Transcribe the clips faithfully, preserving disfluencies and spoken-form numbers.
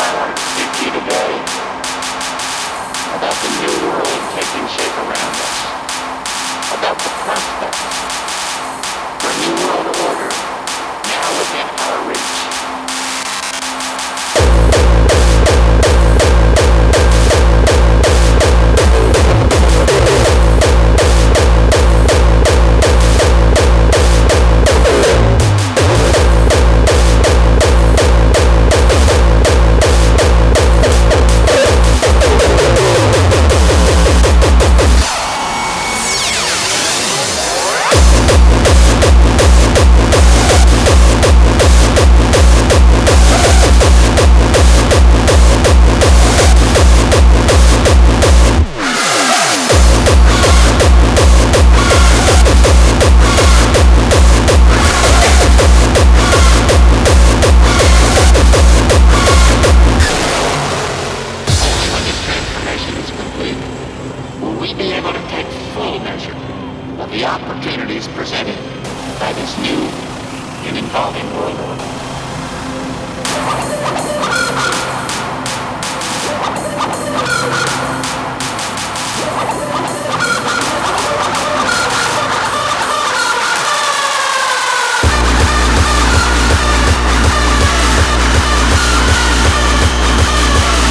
I wanted to speak to you today about the new world taking shape around us, about the prospects for a new world order now within our reach. Be able to take full measure of the opportunities presented by this new and evolving world order.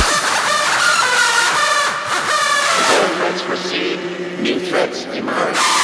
Recede, new threats emerge.